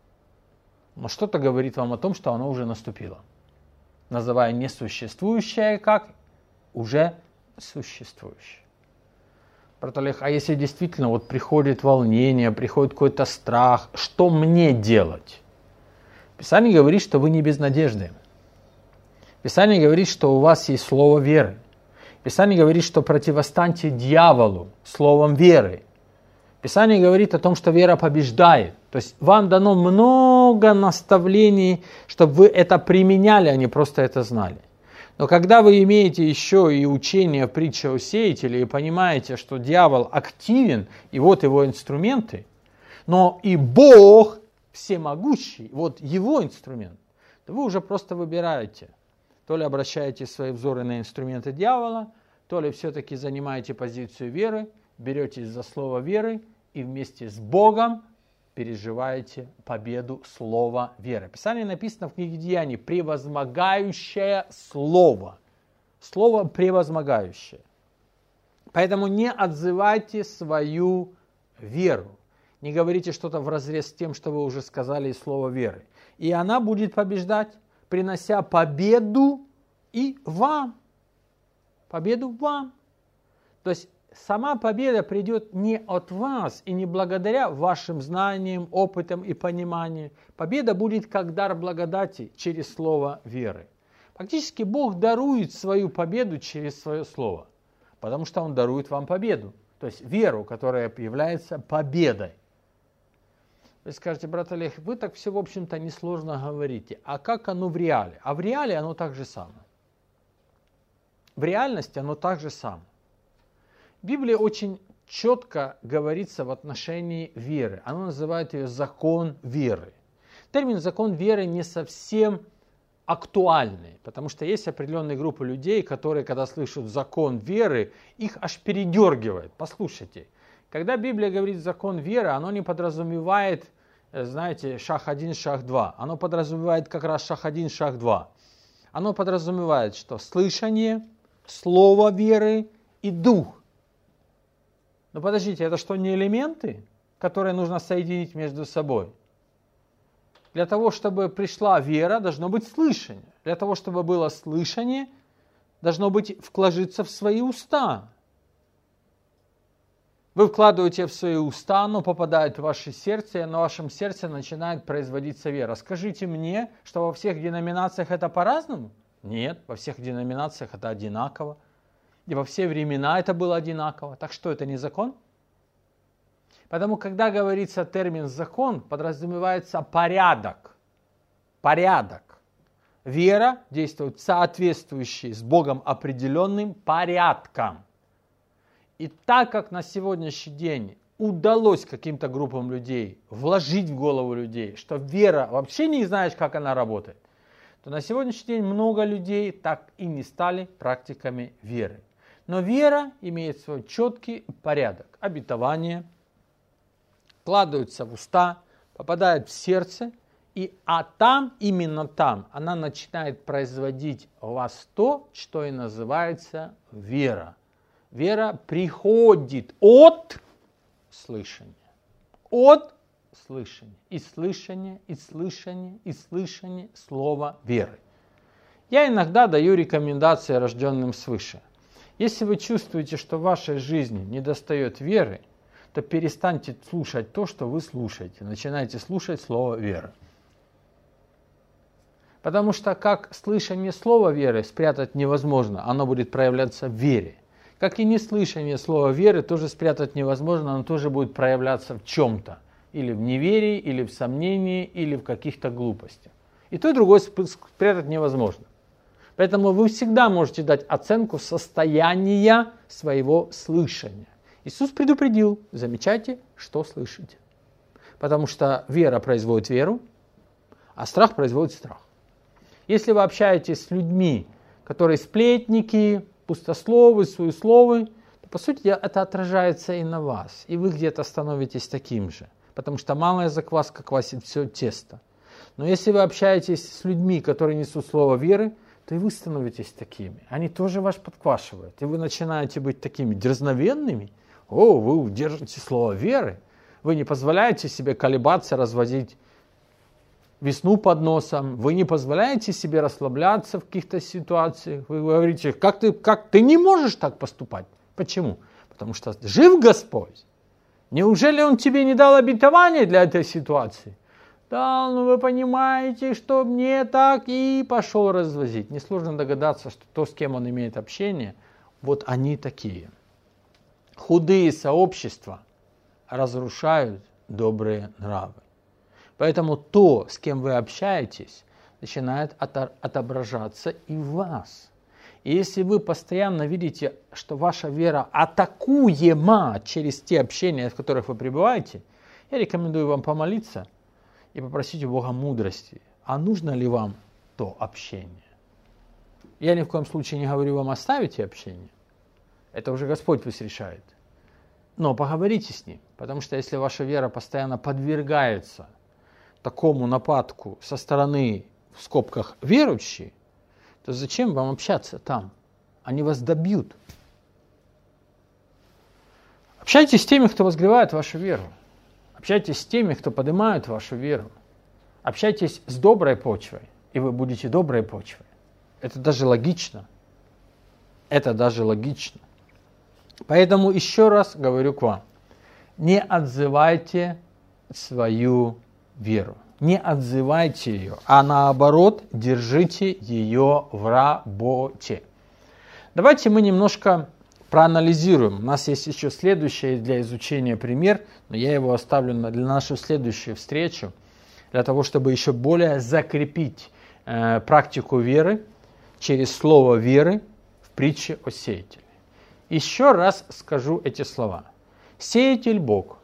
но что-то говорит вам о том, что оно уже наступило, называя несуществующее как уже существующее. Брат Олег, а если действительно вот приходит волнение, приходит какой-то страх, что мне делать? Писание говорит, что вы не без надежды. Писание говорит, что у вас есть слово веры. Писание говорит, что противостаньте дьяволу словом веры. Писание говорит о том, что вера побеждает. То есть вам дано много наставлений, чтобы вы это применяли, а не просто это знали. Но когда вы имеете еще и учение притчи о сеятеле и понимаете, что дьявол активен, и вот его инструменты, но и Бог всемогущий, вот его инструмент, то вы уже просто выбираете. То ли обращаете свои взоры на инструменты дьявола, то ли все-таки занимаете позицию веры, беретесь за слово веры и вместе с Богом переживаете победу слова веры. В Писании написано в книге Деяний: превозмогающее слово. Слово превозмогающее. Поэтому не отзывайте свою веру. Не говорите что-то вразрез с тем, что вы уже сказали из слова веры. И она будет побеждать, принося победу и вам. Победу вам. То есть сама победа придет не от вас и не благодаря вашим знаниям, опытам и пониманию. Победа будет как дар благодати через слово веры. Фактически Бог дарует свою победу через свое слово, потому что Он дарует вам победу. То есть веру, которая является победой. Вы скажете: брат Олег, вы так все, в общем-то, несложно говорите. А как оно в реале? А в реале оно так же самое. В реальности оно так же самое. В Библии очень четко говорится в отношении веры. Оно называет ее закон веры. Термин закон веры не совсем актуальный, потому что есть определенные группы людей, которые, когда слышат закон веры, их аж передергивает. Послушайте, когда Библия говорит закон веры, оно не подразумевает, знаете, шаг 1, шаг 2. Оно подразумевает как раз шаг 1, шаг 2. Оно подразумевает, что слышание, слово веры и дух. Но подождите, это что, не элементы, которые нужно соединить между собой? Для того, чтобы пришла вера, должно быть слышание. Для того, чтобы было слышание, должно быть вложиться в свои уста. Вы вкладываете в свои уста, оно попадает в ваше сердце, и на вашем сердце начинает производиться вера. Скажите мне, что во всех деноминациях это по-разному? Нет, во всех деноминациях это одинаково. И во все времена это было одинаково. Так что, это не закон? Потому, когда говорится термин «закон», подразумевается порядок. Порядок. Вера действует соответствующей с Богом определенным порядком. И так как на сегодняшний день удалось каким-то группам людей вложить в голову людей, что вера вообще не знаешь, как она работает, то на сегодняшний день много людей так и не стали практиками веры. Но вера имеет свой четкий порядок. Обетование вкладываются в уста, попадают в сердце, там, именно там, она начинает производить у вас то, что и называется вера. Вера приходит от слышания. От слышания. И слышания, и слышания, и слышания слова веры. Я иногда даю рекомендации рожденным свыше. Если вы чувствуете, что в вашей жизни недостает веры, то перестаньте слушать то, что вы слушаете. Начинайте слушать слово веры. Потому что как слышание слова веры спрятать невозможно, оно будет проявляться в вере. Как и неслышание слова веры тоже спрятать невозможно, оно тоже будет проявляться в чем-то. Или в неверии, или в сомнении, или в каких-то глупостях. И то, и другое спрятать невозможно. Поэтому вы всегда можете дать оценку состояния своего слышания. Иисус предупредил: замечайте, что слышите. Потому что вера производит веру, а страх производит страх. Если вы общаетесь с людьми, которые сплетники, пустословы, суесловы, то, по сути, это отражается и на вас. И вы где-то становитесь таким же. Потому что малая закваска квасит все тесто. Но если вы общаетесь с людьми, которые несут слово веры, то и вы становитесь такими. Они тоже вас подквашивают. И вы начинаете быть такими дерзновенными. Вы держите слово веры. Вы не позволяете себе колебаться, разводить весну под носом. Вы не позволяете себе расслабляться в каких-то ситуациях. Вы говорите: как ты не можешь так поступать? Почему? Потому что жив Господь. Неужели Он тебе не дал обетование для этой ситуации? Да, вы понимаете, что мне так, и пошел развозить. Несложно догадаться, что то, с кем он имеет общение, вот они такие. Худые сообщества разрушают добрые нравы. Поэтому то, с кем вы общаетесь, начинает отображаться и в вас. И если вы постоянно видите, что ваша вера атакуема через те общения, в которых вы пребываете, я рекомендую вам помолиться и попросить у Бога мудрости. А нужно ли вам то общение? Я ни в коем случае не говорю вам: оставите общение. Это уже Господь пусть решает. Но поговорите с ним, потому что если ваша вера постоянно подвергается такому нападку со стороны, в скобках, верующие, то зачем вам общаться там? Они вас добьют. Общайтесь с теми, кто возгревает вашу веру. Общайтесь с теми, кто поднимает вашу веру. Общайтесь с доброй почвой, и вы будете доброй почвой. Это даже логично. Это даже логично. Поэтому еще раз говорю к вам. Не отзывайте свою веру. Не отзывайте ее, а наоборот, держите ее в работе. Давайте мы немножко проанализируем. У нас есть еще следующий для изучения пример, но я его оставлю для нашу следующую встречу, для того, чтобы еще более закрепить практику веры через слово веры в притче о сеятеле. Еще раз скажу эти слова. Сеятель Бог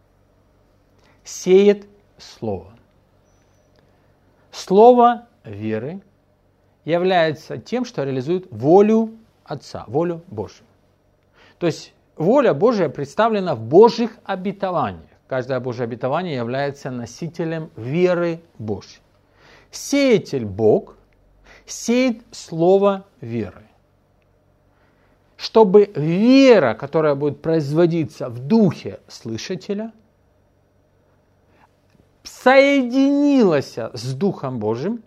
сеет слово. Слово веры является тем, что реализует волю Отца, волю Божию. То есть воля Божия представлена в Божьих обетованиях. Каждое Божье обетование является носителем веры Божьей. Сеятель Бог сеет слово веры. Чтобы вера, которая будет производиться в духе слышателя, соединилась с Духом Божьим,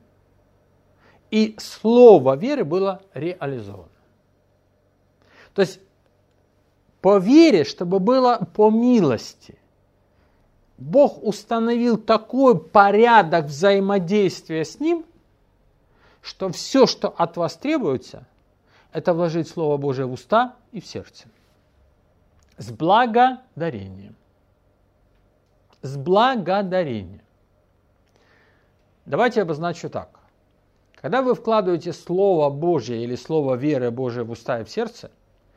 и слово веры было реализовано. То есть по вере, чтобы было по милости, Бог установил такой порядок взаимодействия с Ним, что все, что от вас требуется, это вложить Слово Божие в уста и в сердце. С благодарением. С благодарением. Давайте обозначу так. Когда вы вкладываете Слово Божье или Слово веры Божие в уста и в сердце,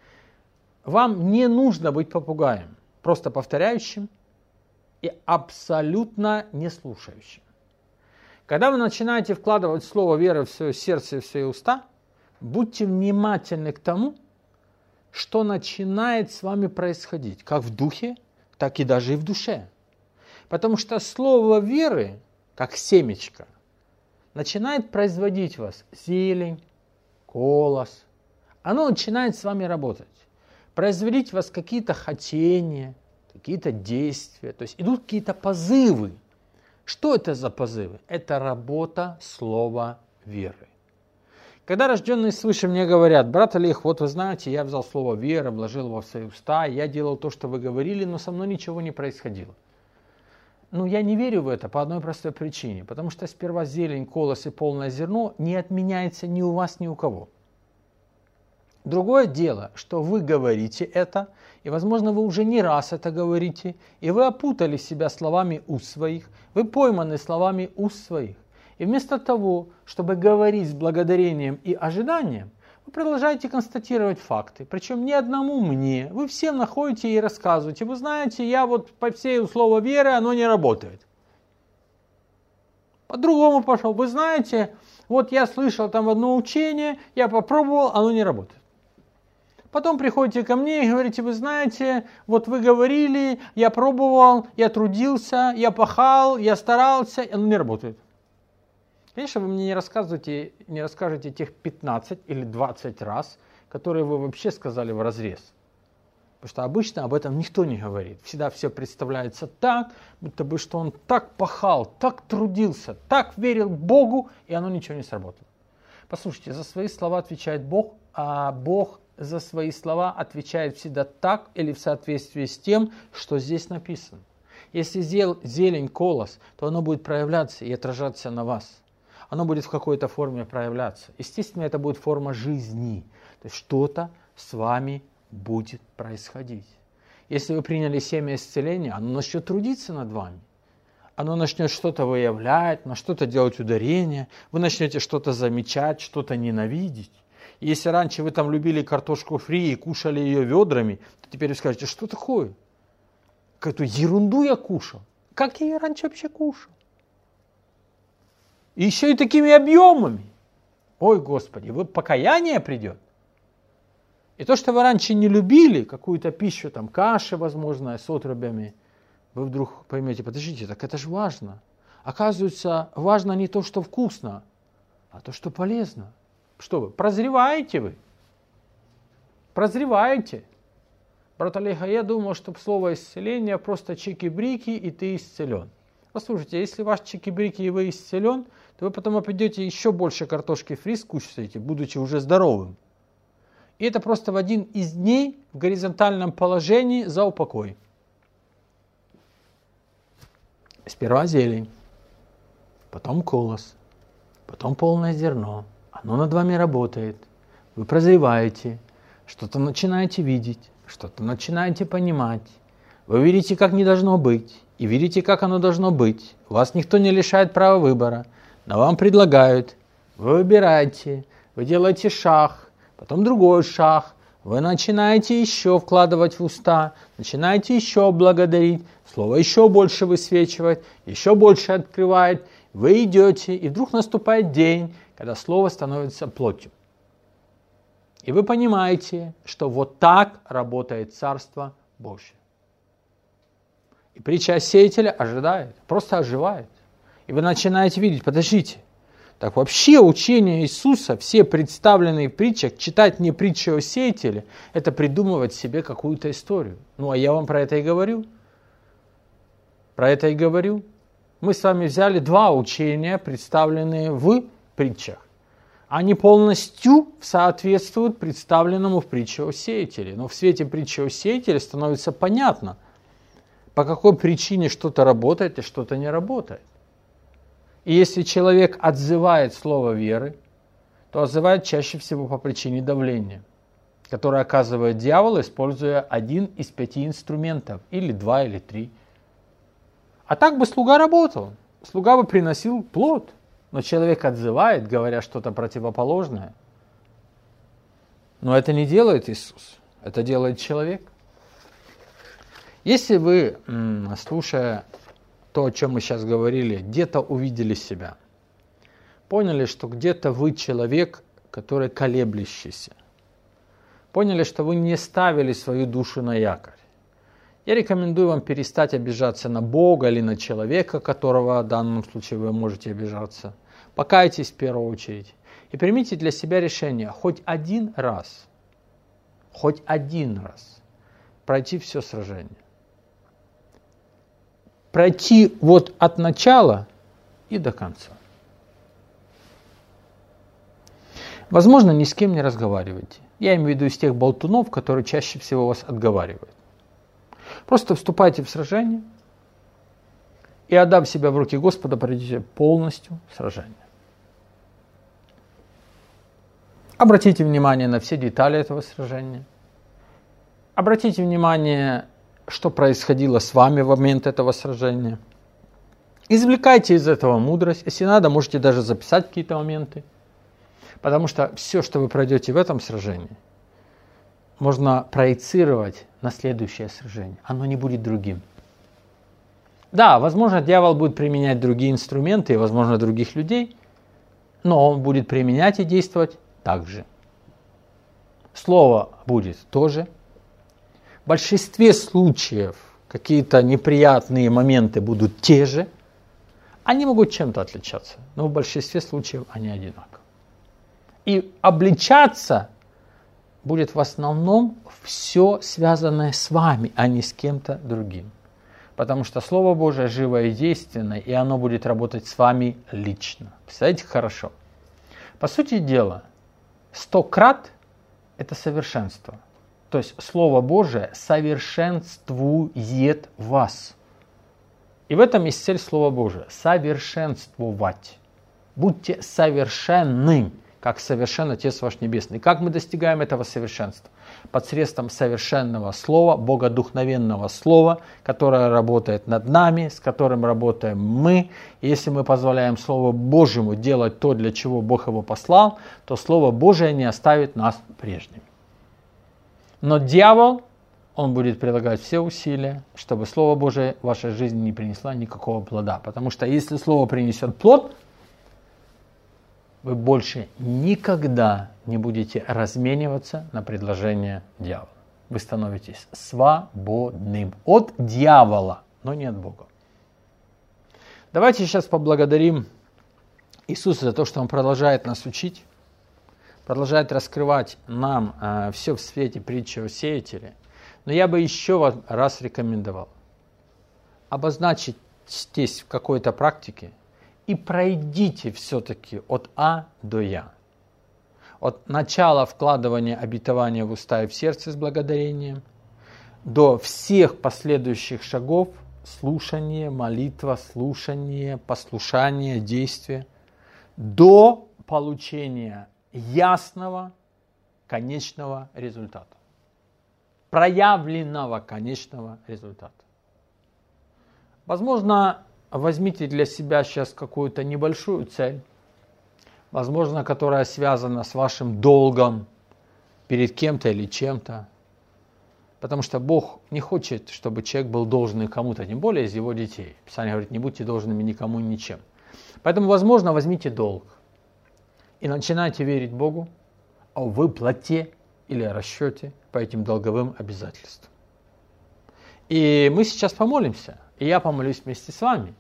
вам не нужно быть попугаем, просто повторяющим и абсолютно не слушающим. Когда вы начинаете вкладывать Слово веры в свое сердце и в свои уста, будьте внимательны к тому, что начинает с вами происходить, как в духе, так и даже и в душе. Потому что слово веры, как семечко, начинает производить в вас зелень, колос. Оно начинает с вами работать, производить в вас какие-то хотения, какие-то действия. То есть идут какие-то позывы. Что это за позывы? Это работа слова веры. Когда рожденные свыше мне говорят: брат Олег, вот вы знаете, я взял слово вера, вложил его в свои уста, я делал то, что вы говорили, но со мной ничего не происходило. Ну, я не верю в это по одной простой причине, потому что сперва зелень, колос и полное зерно не отменяется ни у вас, ни у кого. Другое дело, что вы говорите это, и, возможно, вы уже не раз это говорите, и вы опутали себя словами уст своих, вы пойманы словами уст своих. И вместо того, чтобы говорить с благодарением и ожиданием, вы продолжаете констатировать факты. Причем не одному мне. Вы всем находите и рассказываете. Вы знаете, я вот по всей слову веры, оно не работает. По-другому пошел. Вы знаете, вот я слышал там одно учение, я попробовал, оно не работает. Потом приходите ко мне и говорите: вы знаете, вот вы говорили, я пробовал, я трудился, я пахал, я старался, оно не работает. Конечно, вы мне не расскажете тех 15 или 20 раз, которые вы вообще сказали вразрез. Потому что обычно об этом никто не говорит. Всегда все представляется так, будто бы что он так пахал, так трудился, так верил Богу, и оно ничего не сработало. Послушайте, за свои слова отвечает Бог, а Бог за свои слова отвечает всегда так или в соответствии с тем, что здесь написано. Если зелень, колос, то оно будет проявляться и отражаться на вас. Оно будет в какой-то форме проявляться. Естественно, это будет форма жизни. То есть что-то с вами будет происходить. Если вы приняли семя исцеления, оно начнет трудиться над вами. Оно начнет что-то выявлять, на что-то делать ударение. Вы начнете что-то замечать, что-то ненавидеть. И если раньше вы там любили картошку фри и кушали ее ведрами, то теперь вы скажете: что такое? Какую-то ерунду я кушал. Как я ее раньше вообще кушал? И еще и такими объемами. Ой, Господи, покаяние придет. И то, что вы раньше не любили, какую-то пищу, там, каши, возможно, с отрубями, вы вдруг поймете, подождите, так это же важно. Оказывается, важно не то, что вкусно, а то, что полезно. Что вы, прозреваете вы? Прозреваете. Брат Олега, я думал, что слово исцеление просто чики-брики, и ты исцелен. Послушайте, если ваш чики-брики и вы исцелен, то вы потом пойдете еще больше картошки фри скушаете, будучи уже здоровым. И это просто в один из дней в горизонтальном положении за упокой. Сперва зелень, потом колос, потом полное зерно. Оно над вами работает. Вы прозреваете, что-то начинаете видеть, что-то начинаете понимать. Вы видите, как не должно быть, и видите, как оно должно быть. Вас никто не лишает права выбора, но вам предлагают. Вы выбираете, вы делаете шаг, потом другой шаг. Вы начинаете еще вкладывать в уста, начинаете еще благодарить, слово еще больше высвечивает, еще больше открывает. Вы идете, и вдруг наступает день, когда слово становится плотью. И вы понимаете, что вот так работает Царство Божье. И притча о сеятеле ожидает, просто оживает. И вы начинаете видеть, подождите, так вообще учение Иисуса, все представленные в притчах, читать не притчи о сеятеле, это придумывать себе какую-то историю. Ну, а я вам про это и говорю. Про это и говорю. Мы с вами взяли два учения, представленные в притчах. Они полностью соответствуют представленному в притче о сеятеле. Но в свете притчи о сеятеле становится понятно, по какой причине что-то работает и что-то не работает. И если человек отзывает слово веры, то отзывает чаще всего по причине давления, которое оказывает дьявол, используя один из 5 инструментов, или 2, или 3. А так бы слуга работал, слуга бы приносил плод, но человек отзывает, говоря что-то противоположное. Но это не делает Иисус, это делает человек. Если вы, слушая то, о чем мы сейчас говорили, где-то увидели себя, поняли, что где-то вы человек, который колеблющийся, поняли, что вы не ставили свою душу на якорь, я рекомендую вам перестать обижаться на Бога или на человека, которого в данном случае вы можете обижаться. Покайтесь в первую очередь и примите для себя решение хоть один раз пройти все сражение. Пройти вот от начала и до конца. Возможно, ни с кем не разговаривайте. Я имею в виду из тех болтунов, которые чаще всего вас отговаривают. Просто вступайте в сражение и, отдав себя в руки Господа, пройдите полностью сражение. Обратите внимание на все детали этого сражения. Обратите внимание, что происходило с вами в момент этого сражения. Извлекайте из этого мудрость. Если надо, можете даже записать какие-то моменты. Потому что все, что вы пройдете в этом сражении, можно проецировать на следующее сражение. Оно не будет другим. Да, возможно, дьявол будет применять другие инструменты и, возможно, других людей, но он будет применять и действовать так же. Слово будет тоже. В большинстве случаев какие-то неприятные моменты будут те же. Они могут чем-то отличаться, но в большинстве случаев они одинаковы. И обличаться будет в основном все связанное с вами, а не с кем-то другим. Потому что Слово Божие живое и действенное, и оно будет работать с вами лично. Представляете, хорошо. По сути дела, 100 крат – это совершенство. То есть Слово Божие совершенствует вас. И в этом есть цель Слова Божия – совершенствовать. Будьте совершенны, как совершен Отец ваш Небесный. Как мы достигаем этого совершенства? Посредством совершенного Слова, богодухновенного Слова, которое работает над нами, с которым работаем мы. И если мы позволяем Слову Божьему делать то, для чего Бог его послал, то Слово Божие не оставит нас прежними. Но дьявол, он будет прилагать все усилия, чтобы Слово Божие в вашей жизни не принесло никакого плода. Потому что если Слово принесет плод, вы больше никогда не будете размениваться на предложение дьявола. Вы становитесь свободным от дьявола, но не от Бога. Давайте сейчас поблагодарим Иисуса за то, что Он продолжает нас учить, продолжает раскрывать нам все в свете притчи о сеятеле. Но я бы еще раз рекомендовал обозначить здесь в какой-то практике и пройдите все-таки от А до Я. От начала вкладывания обетования в уста и в сердце с благодарением до всех последующих шагов слушание, молитва, слушание, послушание, действие, до получения ясного конечного результата, проявленного конечного результата. Возможно, возьмите для себя сейчас какую-то небольшую цель, возможно, которая связана с вашим долгом перед кем-то или чем-то. Потому что Бог не хочет, чтобы человек был должен кому-то, тем более из его детей. Писание говорит, не будьте должными никому и ничем. Поэтому, возможно, возьмите долг и начинайте верить Богу о выплате или о расчете по этим долговым обязательствам. И мы сейчас помолимся, и я помолюсь вместе с вами.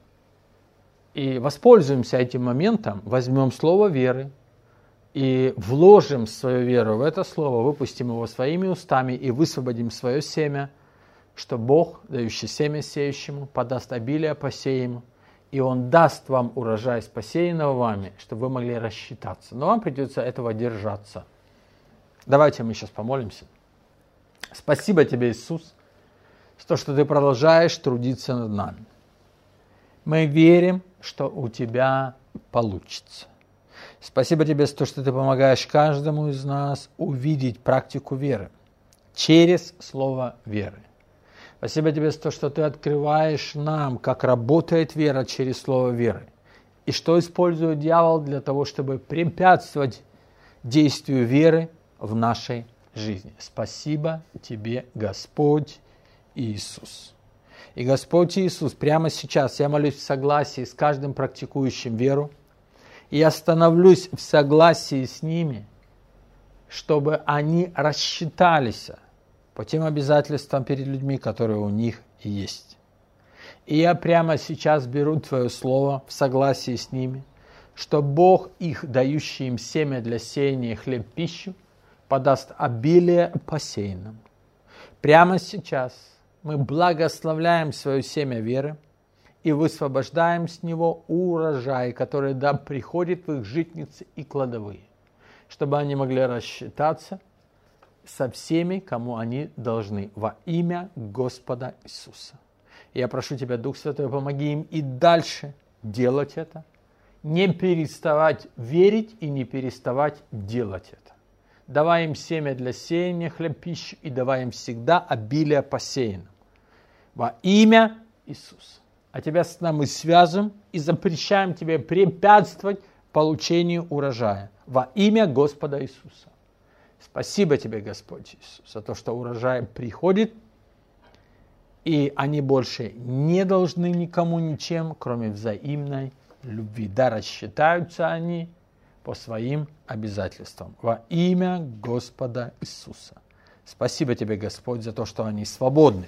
И воспользуемся этим моментом, возьмем слово веры и вложим свою веру в это слово, выпустим его своими устами и высвободим свое семя, что Бог, дающий семя сеющему, подаст обилие посеянному, и Он даст вам урожай с посеянного вами, чтобы вы могли рассчитаться. Но вам придется этого держаться. Давайте мы сейчас помолимся. Спасибо Тебе, Иисус, за то, что Ты продолжаешь трудиться над нами. Мы верим, что у Тебя получится. Спасибо Тебе за то, что Ты помогаешь каждому из нас увидеть практику веры через слово веры. Спасибо Тебе за то, что Ты открываешь нам, как работает вера через слово веры. И что использует дьявол для того, чтобы препятствовать действию веры в нашей жизни. Спасибо Тебе, Господь Иисус. И Господь Иисус, прямо сейчас я молюсь в согласии с каждым практикующим веру, и я становлюсь в согласии с ними, чтобы они рассчитались по тем обязательствам перед людьми, которые у них есть. И я прямо сейчас беру Твое Слово в согласии с ними, что Бог их, дающий им семя для сеяния хлеб пищу, подаст обилие посеянному. Прямо сейчас мы благословляем свое семя веры и высвобождаем с него урожай, который приходит в их житницы и кладовые, чтобы они могли рассчитаться со всеми, кому они должны, во имя Господа Иисуса. Я прошу Тебя, Дух Святой, помоги им и дальше делать это, не переставать верить и не переставать делать это. Давай им семя для сеяния, хлеб пищу, и давай им всегда обилие посеянным. Во имя Иисуса. А Тебя с нами связываем и запрещаем Тебе препятствовать получению урожая. Во имя Господа Иисуса. Спасибо Тебе, Господь Иисус, за то, что урожай приходит, и они больше не должны никому ничем, кроме взаимной любви. Да, рассчитаются они по своим обязательствам. Во имя Господа Иисуса. Спасибо Тебе, Господь, за то, что они свободны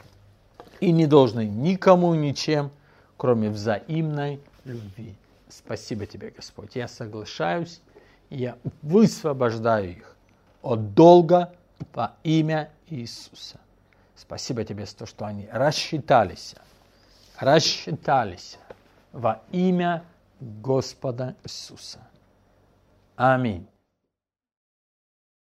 и не должны никому ничем, кроме взаимной любви. Спасибо Тебе, Господь. Я соглашаюсь, я высвобождаю их от долга во имя Иисуса. Спасибо Тебе за то, что они рассчитались во имя Господа Иисуса. Аминь.